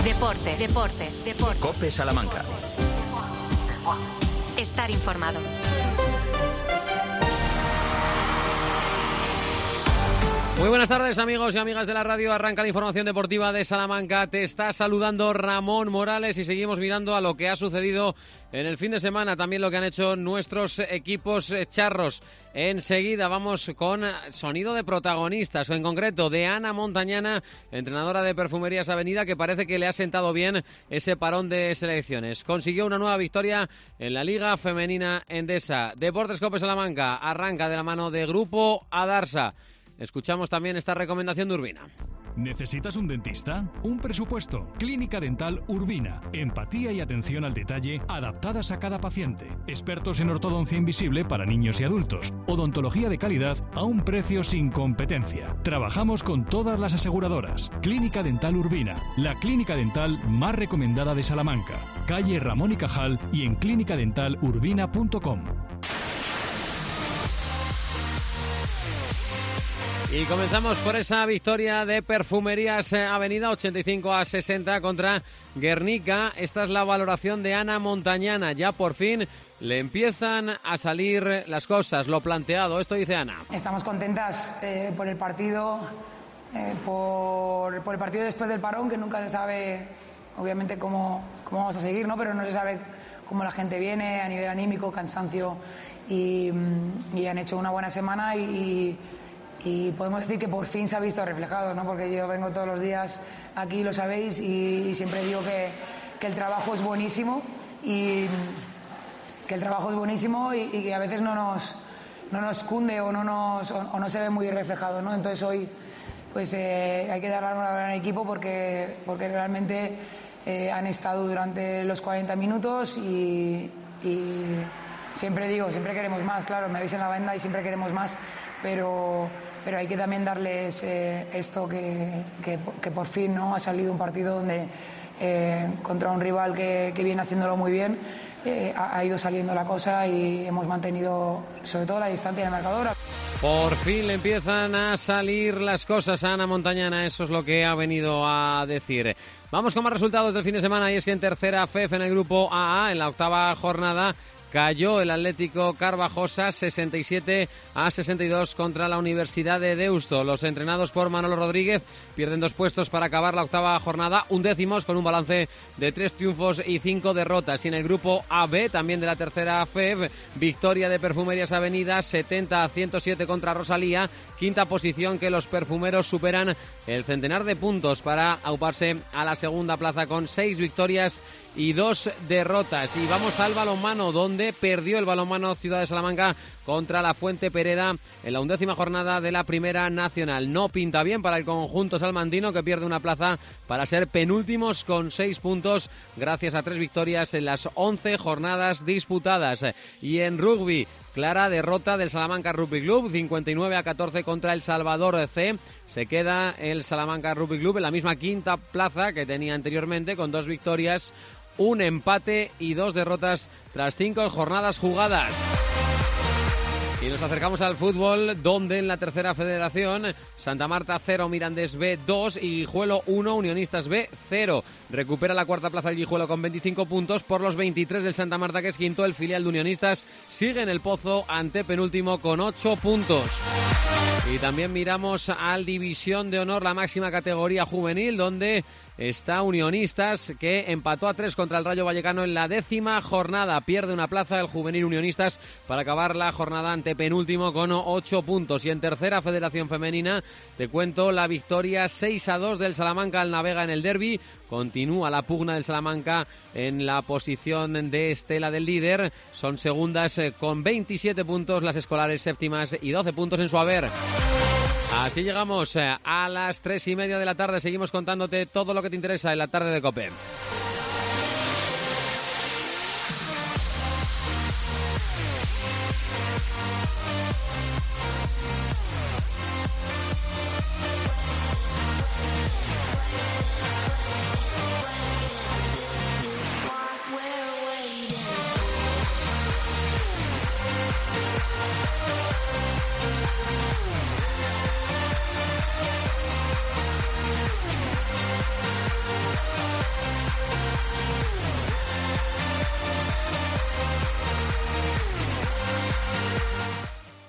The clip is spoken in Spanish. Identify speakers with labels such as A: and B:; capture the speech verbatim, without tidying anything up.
A: Deportes, deportes, deportes.
B: COPE Salamanca.
A: Estar informado.
C: Muy buenas tardes, amigos y amigas de la radio. Arranca la información deportiva de Salamanca. Te está saludando Ramón Morales y seguimos mirando a lo que ha sucedido en el fin de semana, también lo que han hecho nuestros equipos charros. Enseguida vamos con sonido de protagonistas, o en concreto de Ana Montañana, entrenadora de Perfumerías Avenida, que parece que le ha sentado bien ese parón de selecciones. Consiguió una nueva victoria en la Liga Femenina Endesa. Deportes COPE Salamanca arranca de la mano de Grupo Adarsa. Escuchamos también esta recomendación de Urbina.
D: ¿Necesitas un dentista? ¿Un presupuesto? Clínica Dental Urbina. Empatía y atención al detalle adaptadas a cada paciente. Expertos en ortodoncia invisible para niños y adultos. Odontología de calidad a un precio sin competencia. Trabajamos con todas las aseguradoras. Clínica Dental Urbina. La clínica dental más recomendada de Salamanca. Calle Ramón y Cajal y en clínica dental urbina punto com.
C: Y comenzamos por esa victoria de Perfumerías Avenida, ochenta y cinco a sesenta contra Guernica. Esta es la valoración de Ana Montañana. Ya por fin le empiezan a salir las cosas, lo planteado. Esto dice Ana.
E: Estamos contentas eh, por el partido, eh, por, por el partido después del parón, que nunca se sabe, obviamente, cómo, cómo vamos a seguir, ¿no? Pero no se sabe cómo la gente viene a nivel anímico, cansancio, y, y han hecho una buena semana y... Y podemos decir que por fin se ha visto reflejado, ¿no? Porque yo vengo todos los días aquí, lo sabéis, y, y siempre digo que, que el trabajo es buenísimo y que el trabajo es buenísimo y, y que a veces no nos, no nos cunde o no, nos, o, o no se ve muy reflejado, ¿no? Entonces hoy pues eh, hay que darle un gran equipo porque, porque realmente eh, han estado durante los cuarenta minutos y, y siempre digo, siempre queremos más, claro, me veis en la banda y siempre queremos más, pero... pero hay que también darles eh, esto que, que, que por fin, ¿no? Ha salido un partido donde eh, contra un rival que, que viene haciéndolo muy bien, eh, ha, ha ido saliendo la cosa y hemos mantenido sobre todo la distancia de marcador.
C: Por fin le empiezan a salir las cosas a Ana Montañana, eso es lo que ha venido a decir. Vamos con más resultados del fin de semana, y es que en tercera F E F en el grupo A A, en la octava jornada, cayó el Atlético Carvajosa sesenta y siete a sesenta y dos contra la Universidad de Deusto. Los entrenados por Manolo Rodríguez pierden dos puestos para acabar la octava jornada, undécimos con un balance de tres triunfos y cinco derrotas. Y en el grupo A B, también de la tercera F E F, victoria de Perfumerías Avenida setenta a ciento siete contra Rosalía, quinta posición que los perfumeros superan el centenar de puntos para auparse a la segunda plaza con seis victorias y dos derrotas. Y vamos al balonmano, donde perdió el balonmano Ciudad de Salamanca contra la Fuente Pereda en la undécima jornada de la Primera Nacional. No pinta bien para el conjunto salmantino, que pierde una plaza para ser penúltimos con seis puntos gracias a tres victorias en las once jornadas disputadas. Y en rugby, clara derrota del Salamanca Rugby Club, cincuenta y nueve a catorce contra el Salvador C. Se queda el Salamanca Rugby Club en la misma quinta plaza que tenía anteriormente, con dos victorias, un empate y dos derrotas tras cinco jornadas jugadas. Y nos acercamos al fútbol, donde en la tercera federación, Santa Marta cero, Mirandés B dos y Guijuelo uno, Unionistas B cero. Recupera la cuarta plaza el Guijuelo con veinticinco puntos por los veintitrés del Santa Marta, que es quinto. El filial de Unionistas sigue en el pozo antepenúltimo con ocho puntos. Y también miramos al División de Honor, la máxima categoría juvenil, donde está Unionistas, que empató a tres contra el Rayo Vallecano en la décima jornada. Pierde una plaza el juvenil Unionistas para acabar la jornada antepenúltimo con ocho puntos. Y en tercera federación femenina, te cuento la victoria seis a dos del Salamanca al Navega en el derbi. Continúa la pugna del Salamanca en la posición de estela del líder. Son segundas con veintisiete puntos las escolares, séptimas, y doce puntos en su haber. Así llegamos a las tres y media de la tarde. Seguimos contándote todo lo que te interesa en la tarde de COPE.